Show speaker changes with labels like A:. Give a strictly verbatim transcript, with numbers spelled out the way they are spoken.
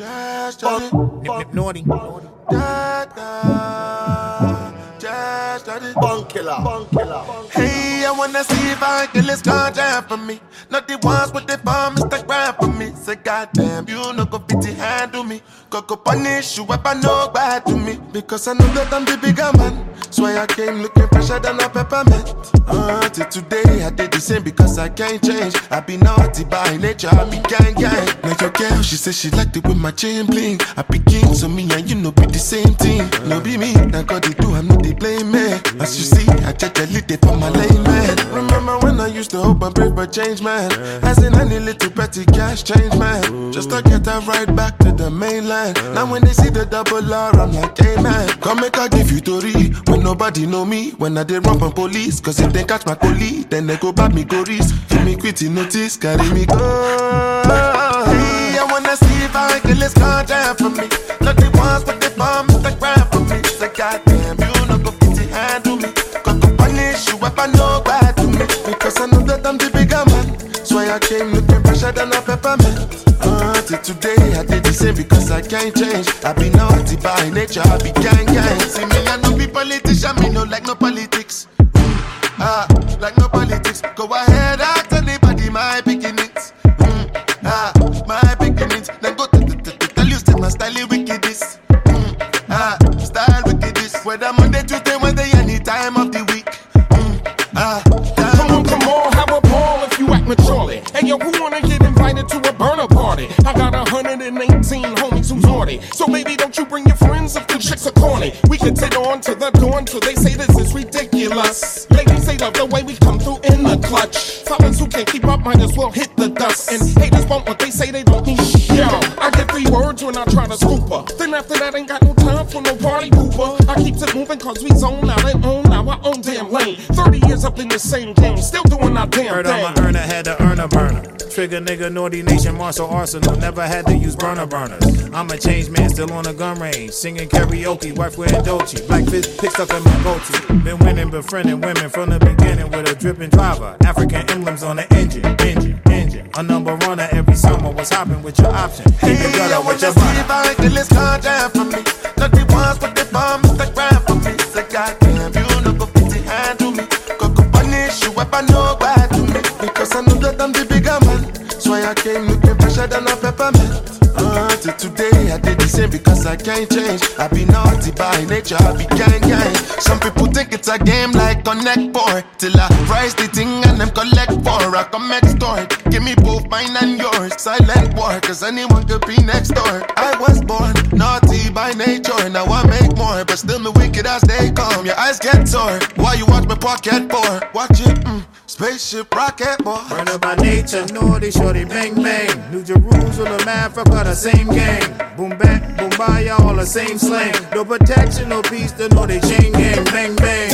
A: Just study.
B: Nip, nip, naughty.
A: Da, da. Just study.
C: Bunk killer. Bunk killer.
A: Hey, I wanna see if I can let's ganja for me. Not the ones with the bomb, Instagram for me. Say goddamn, you no go fit to handle me. Go go punish you if I know bad to me. Because I know that I'm the bigger man. So I came looking fresher than a peppermint. Uh, till today I did the same because I can't change. I be naughty by nature, I be gang gang. Like your girl, she said she liked it with my chain bling. I be king, so me and you know be the same thing. No be me, now God they do, I know they blame me. As you see, I check a little for my lane man. Remember when I used to hope and pray for change man. As in any little petty cash change man. Just to get that right back to the mainland. Now when they see the double R, I'm like, hey man, come make I give you Tori. When nobody know me, when I did run from police. Cause if they catch my collie, then they go back me go risk. Give me quitty notice, carry me go. Hey, I wanna see if I can let's ganja for me. Not the ones with the bomb, Instagram for me. Say goddamn, you no go fit to handle me. Go go punish you if I know bad to me. Because I know that I'm the bigger man. So I came looking fresher than a peppermint. Uh, till today I did the same because I can't change. I be naughty by nature, I be gang gang. See me, I no be politician, me no like no politics. Ah, like no politics. Go ahead, ask anybody my beginnings. Mm, ah, my beginnings. Then go to tell you say my style is wickedest. Mm, ah, style wickedest. Whether Monday, Tuesday, Wednesday, any time of the week. Mm, ah,
D: come on, come on, have a ball if you act maturely. Hey yo, who wanna get invited to a burner party? I got one hundred eighteen homies who's naughty. So baby, don't you bring your friends if the chicks are corny. We can sit on to the dawn till they say this is ridiculous. Ladies, they love the way we come through in the clutch. Fellas who can't keep up might as well hit the dust. And haters want what they say they don't need. Yo, I get three words when I try to scoop her. Then after that ain't got no time for no party pooper. I keeps it moving cause we zone out and own now our own damn lane. thirty years up in the same game, still doing our damn
B: Heard
D: thing.
B: I'm a earner, had to earn a burner. Trigger nigga, naughty nation, martial arsenal. Never had to use burner burners. I'm a changed man, still on the gun range. Singing karaoke, wife wearing Dolce. Black fist pick stuck in my goatee. Been winning, befriending women from the beginning with a dripping driver. African emblems on the engine, engine, engine. A number runner every summer. What's hopping with your option?
A: Hey, I wanna see if I can let's ganja for me. Not the ones with the bomb, Instagram for me. Say goddamn, you no go fit to handle me. Go go punish you if I know bad to me. Because I know that I'm the bigger man. So I came looking fresher than a peppermint. Uh, till today I did the same because I can't change. I be naughty by nature, I be gang gang. Some people think it's a game like Connect Four. Till I price the thing and them collect four. I come extort, give me both mine and yours. Silent war, cause anyone could be next door. I was born naughty by nature. Now I make more, but still me wicked as they come. Your eyes get sore, why you watch my pocket for? Watch it, mm, spaceship rocket boy.
B: Burner by nature, naughty, shorty, bang bang. New Jerusalem, Africa, the same gang. Boom bang, boom bye, all the same slang. No protection, no peace, the know they chain gang, bang bang.